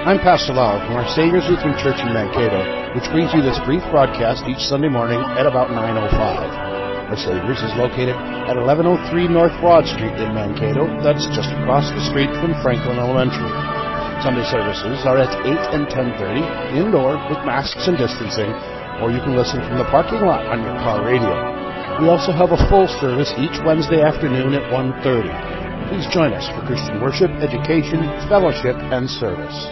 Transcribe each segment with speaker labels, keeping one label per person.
Speaker 1: I'm Pastor Lau from our Savior's Lutheran Church in Mankato, which brings you this brief broadcast each Sunday morning at about 9:05. Our Savior's is located at 1103 North Broad Street in Mankato. That's just across the street from Franklin Elementary. Sunday services are at 8 and 10:30, indoor with masks and distancing, or you can listen from the parking lot on your car radio. We also have a full service each Wednesday afternoon at 1:30. Please join us for Christian worship, education, fellowship, and service.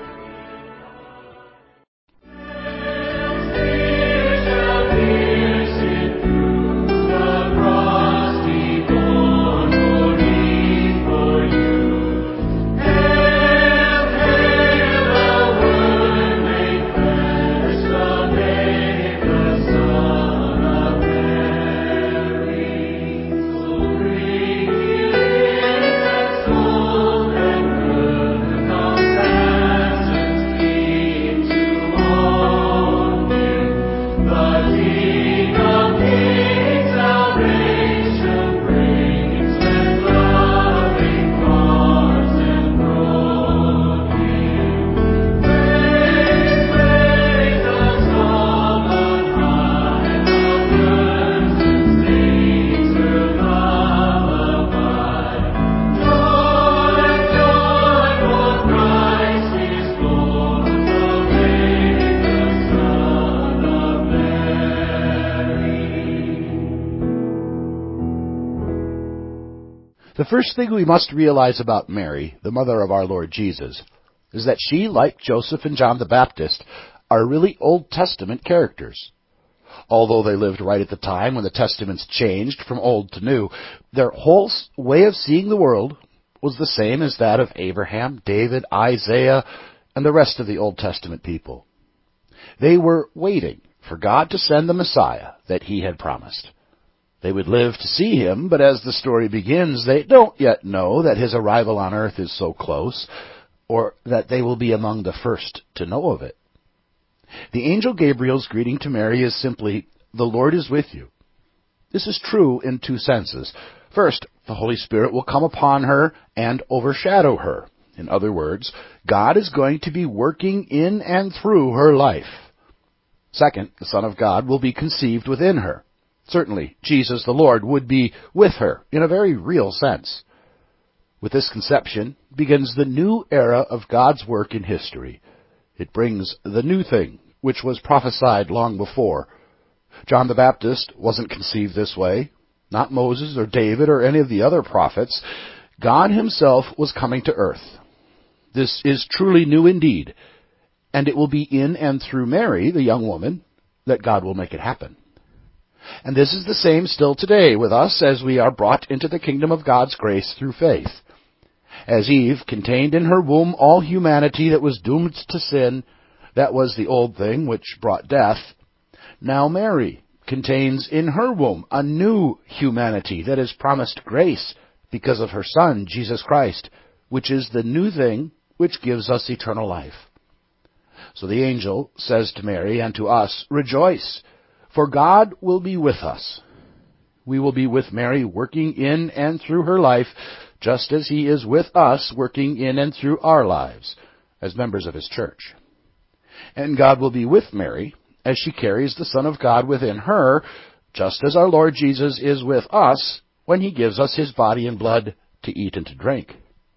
Speaker 1: The first thing we must realize about Mary, the mother of our Lord Jesus, is that she, like Joseph and John the Baptist, are really Old Testament characters. Although they lived right at the time when the Testaments changed from Old to New, their whole way of seeing the world was the same as that of Abraham, David, Isaiah, and the rest of the Old Testament people. They were waiting for God to send the Messiah that He had promised. They would live to see Him, but as the story begins, they don't yet know that His arrival on earth is so close, or that they will be among the first to know of it. The angel Gabriel's greeting to Mary is simply, "The Lord is with you." This is true in two senses. First, the Holy Spirit will come upon her and overshadow her. In other words, God is going to be working in and through her life. Second, the Son of God will be conceived within her. Certainly, Jesus the Lord would be with her in a very real sense. With this conception begins the new era of God's work in history. It brings the new thing, which was prophesied long before. John the Baptist wasn't conceived this way, not Moses or David or any of the other prophets. God Himself was coming to earth. This is truly new indeed, and it will be in and through Mary, the young woman, that God will make it happen. And this is the same still today with us as we are brought into the kingdom of God's grace through faith. As Eve contained in her womb all humanity that was doomed to sin, that was the old thing which brought death, now Mary contains in her womb a new humanity that is promised grace because of her Son, Jesus Christ, which is the new thing which gives us eternal life. So the angel says to Mary and to us, "Rejoice, for God will be with us." We will be with Mary working in and through her life, just as He is with us working in and through our lives as members of His church. And God will be with Mary as she carries the Son of God within her, just as our Lord Jesus is with us when He gives us His body and blood to eat and to drink.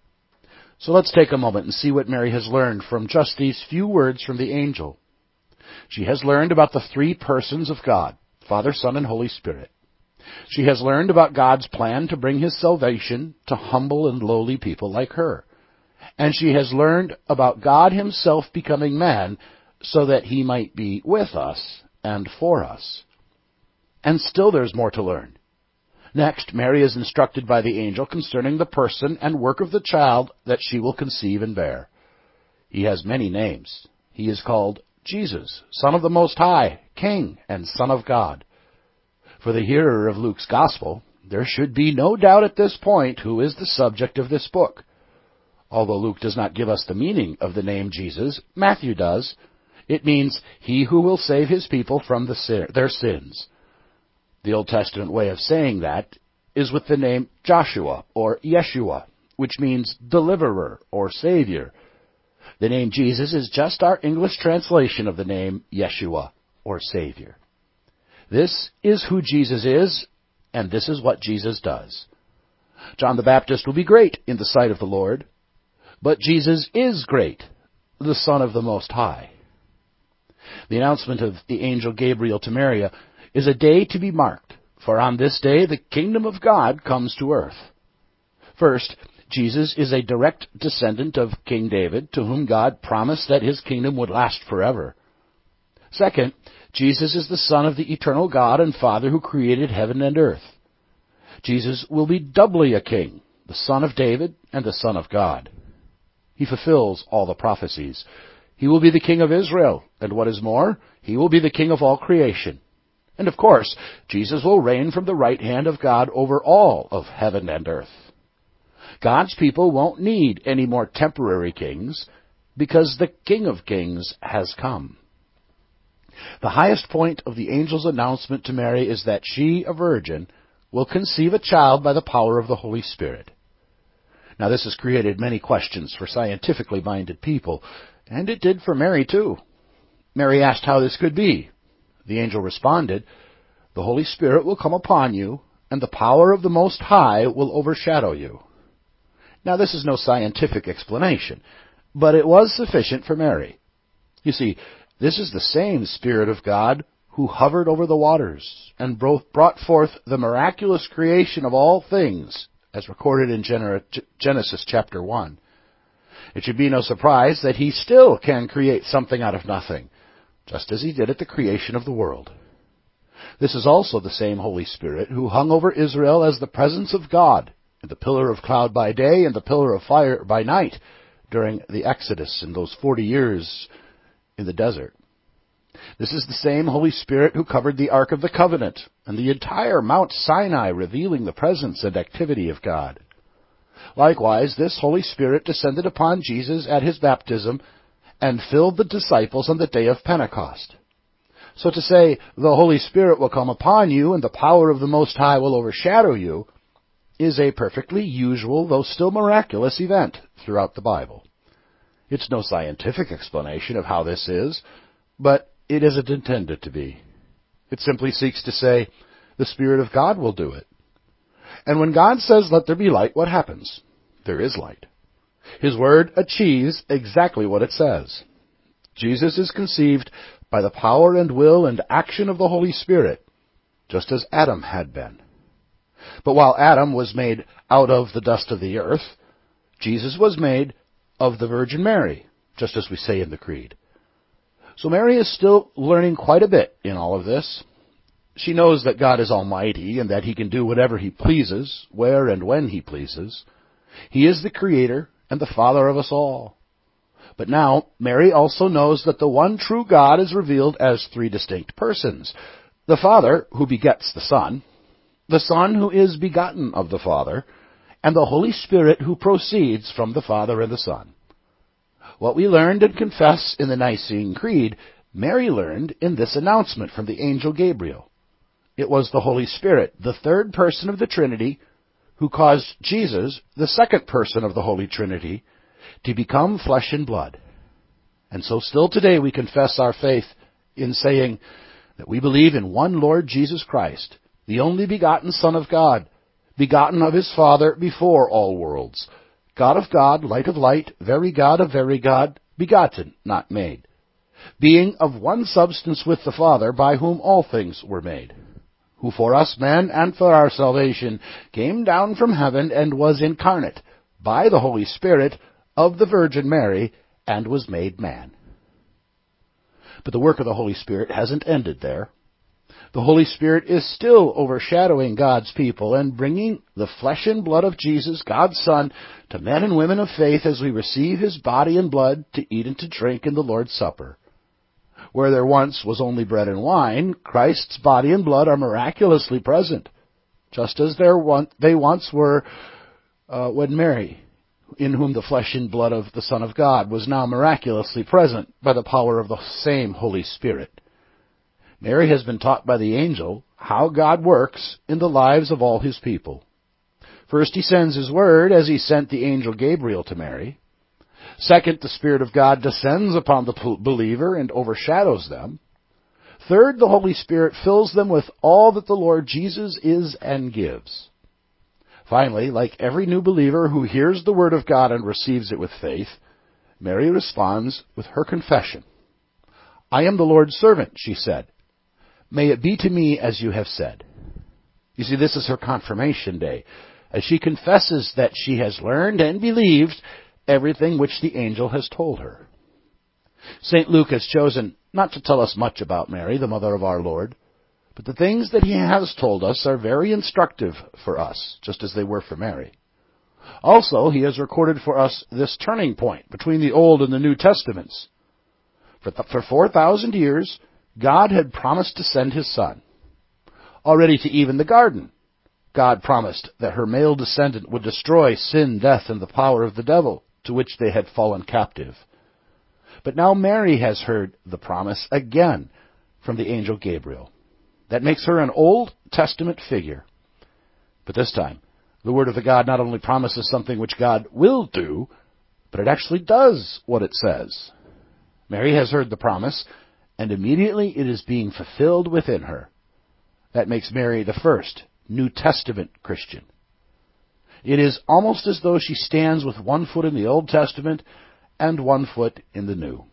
Speaker 1: So let's take a moment and see what Mary has learned from just these few words from the angel. She has learned about the three persons of God, Father, Son, and Holy Spirit. She has learned about God's plan to bring His salvation to humble and lowly people like her. And she has learned about God Himself becoming man so that He might be with us and for us. And still there's more to learn. Next, Mary is instructed by the angel concerning the person and work of the child that she will conceive and bear. He has many names. He is called Jesus, Son of the Most High, King, and Son of God. For the hearer of Luke's Gospel, there should be no doubt at this point who is the subject of this book. Although Luke does not give us the meaning of the name Jesus, Matthew does. It means He who will save His people from their sins. The Old Testament way of saying that is with the name Joshua or Yeshua, which means deliverer or savior. The name Jesus is just our English translation of the name Yeshua, or Savior. This is who Jesus is, and this is what Jesus does. John the Baptist will be great in the sight of the Lord, but Jesus is great, the Son of the Most High. The announcement of the angel Gabriel to Mary is a day to be marked, for on this day the kingdom of God comes to earth. First, Jesus is a direct descendant of King David, to whom God promised that his kingdom would last forever. Second, Jesus is the Son of the eternal God and Father who created heaven and earth. Jesus will be doubly a king, the Son of David and the Son of God. He fulfills all the prophecies. He will be the King of Israel, and what is more, he will be the King of all creation. And of course, Jesus will reign from the right hand of God over all of heaven and earth. God's people won't need any more temporary kings, because the King of Kings has come. The highest point of the angel's announcement to Mary is that she, a virgin, will conceive a child by the power of the Holy Spirit. Now, this has created many questions for scientifically minded people, and it did for Mary too. Mary asked how this could be. The angel responded, "The Holy Spirit will come upon you, and the power of the Most High will overshadow you." Now, this is no scientific explanation, but it was sufficient for Mary. You see, this is the same Spirit of God who hovered over the waters and brought forth the miraculous creation of all things, as recorded in Genesis chapter 1. It should be no surprise that he still can create something out of nothing, just as he did at the creation of the world. This is also the same Holy Spirit who hung over Israel as the presence of God, in the pillar of cloud by day and the pillar of fire by night, during the Exodus in those 40 years in the desert. This is the same Holy Spirit who covered the Ark of the Covenant and the entire Mount Sinai, revealing the presence and activity of God. Likewise, this Holy Spirit descended upon Jesus at his baptism and filled the disciples on the day of Pentecost. So to say, the Holy Spirit will come upon you and the power of the Most High will overshadow you, is a perfectly usual, though still miraculous, event throughout the Bible. It's no scientific explanation of how this is, but it isn't intended to be. It simply seeks to say, the Spirit of God will do it. And when God says, "Let there be light," what happens? There is light. His word achieves exactly what it says. Jesus is conceived by the power and will and action of the Holy Spirit, just as Adam had been. But while Adam was made out of the dust of the earth, Jesus was made of the Virgin Mary, just as we say in the Creed. So Mary is still learning quite a bit in all of this. She knows that God is almighty and that he can do whatever he pleases, where and when he pleases. He is the Creator and the Father of us all. But now, Mary also knows that the one true God is revealed as three distinct persons. The Father, who begets the Son who is begotten of the Father, and the Holy Spirit who proceeds from the Father and the Son. What we learned and confess in the Nicene Creed, Mary learned in this announcement from the angel Gabriel. It was the Holy Spirit, the third person of the Trinity, who caused Jesus, the second person of the Holy Trinity, to become flesh and blood. And so still today we confess our faith in saying that we believe in one Lord Jesus Christ, the only begotten Son of God, begotten of his Father before all worlds, God of God, light of light, very God of very God, begotten, not made, being of one substance with the Father, by whom all things were made, who for us men and for our salvation came down from heaven and was incarnate by the Holy Spirit of the Virgin Mary and was made man. But the work of the Holy Spirit hasn't ended there. The Holy Spirit is still overshadowing God's people and bringing the flesh and blood of Jesus, God's Son, to men and women of faith as we receive his body and blood to eat and to drink in the Lord's Supper. Where there once was only bread and wine, Christ's body and blood are miraculously present, just as they once were when Mary, in whom the flesh and blood of the Son of God was now miraculously present by the power of the same Holy Spirit. Mary has been taught by the angel how God works in the lives of all his people. First, he sends his word as he sent the angel Gabriel to Mary. Second, the Spirit of God descends upon the believer and overshadows them. Third, the Holy Spirit fills them with all that the Lord Jesus is and gives. Finally, like every new believer who hears the Word of God and receives it with faith, Mary responds with her confession. "I am the Lord's servant," she said. "May it be to me as you have said." You see, this is her confirmation day, as she confesses that she has learned and believed everything which the angel has told her. St. Luke has chosen not to tell us much about Mary, the mother of our Lord, but the things that he has told us are very instructive for us, just as they were for Mary. Also, he has recorded for us this turning point between the Old and the New Testaments. For 4,000 years, God had promised to send his Son. Already to Eve in the garden, God promised that her male descendant would destroy sin, death, and the power of the devil, to which they had fallen captive. But now Mary has heard the promise again from the angel Gabriel. That makes her an Old Testament figure. But this time, the Word of the God not only promises something which God will do, but it actually does what it says. Mary has heard the promise, and immediately it is being fulfilled within her. That makes Mary the first New Testament Christian. It is almost as though she stands with one foot in the Old Testament and one foot in the New.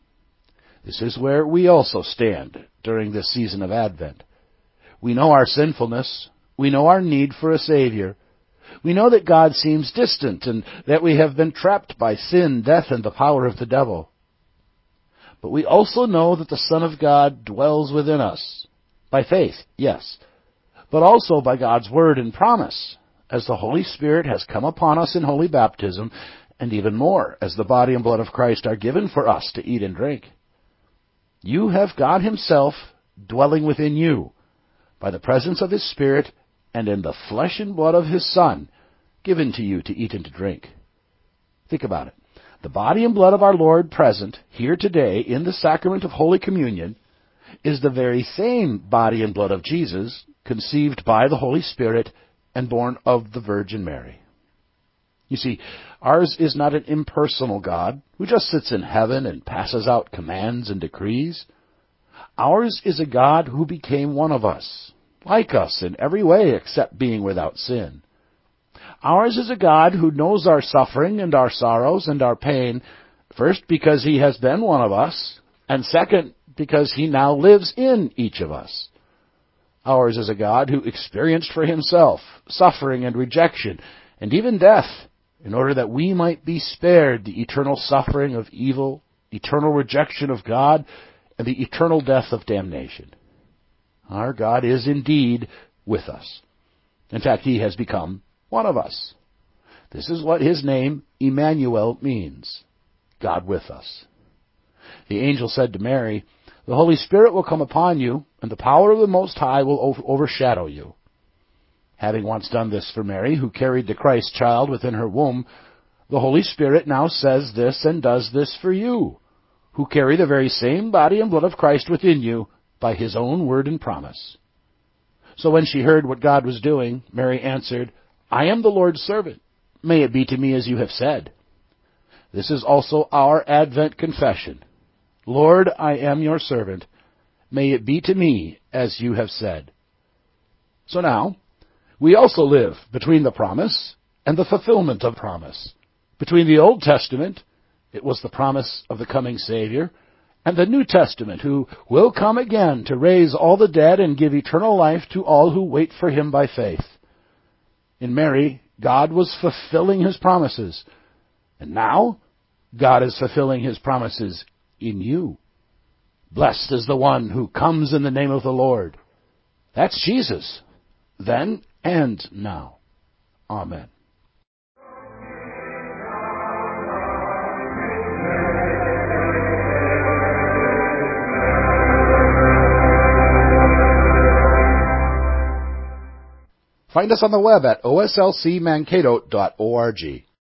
Speaker 1: This is where we also stand during this season of Advent. We know our sinfulness. We know our need for a Savior. We know that God seems distant and that we have been trapped by sin, death, and the power of the devil. But we also know that the Son of God dwells within us. By faith, yes, but also by God's word and promise, as the Holy Spirit has come upon us in holy baptism, and even more, as the body and blood of Christ are given for us to eat and drink. You have God himself dwelling within you, by the presence of his Spirit and in the flesh and blood of his Son, given to you to eat and to drink. Think about it. The body and blood of our Lord present here today in the sacrament of Holy Communion is the very same body and blood of Jesus, conceived by the Holy Spirit and born of the Virgin Mary. You see, ours is not an impersonal God who just sits in heaven and passes out commands and decrees. Ours is a God who became one of us, like us in every way except being without sin. Ours is a God who knows our suffering and our sorrows and our pain, first because he has been one of us, and second because he now lives in each of us. Ours is a God who experienced for himself suffering and rejection, and even death, in order that we might be spared the eternal suffering of evil, eternal rejection of God, and the eternal death of damnation. Our God is indeed with us. In fact, he has become one of us. This is what his name, Emmanuel, means. God with us. The angel said to Mary, "The Holy Spirit will come upon you, and the power of the Most High will overshadow you." Having once done this for Mary, who carried the Christ child within her womb, the Holy Spirit now says this and does this for you, who carry the very same body and blood of Christ within you by his own word and promise. So when she heard what God was doing, Mary answered, "I am the Lord's servant. May it be to me as you have said." This is also our Advent confession. Lord, I am your servant. May it be to me as you have said. So now, we also live between the promise and the fulfillment of promise. Between the Old Testament, it was the promise of the coming Savior, and the New Testament, who will come again to raise all the dead and give eternal life to all who wait for him by faith. In Mary, God was fulfilling his promises, and now God is fulfilling his promises in you. Blessed is the one who comes in the name of the Lord. That's Jesus, then and now. Amen. Find us on the web at oslcmankato.org.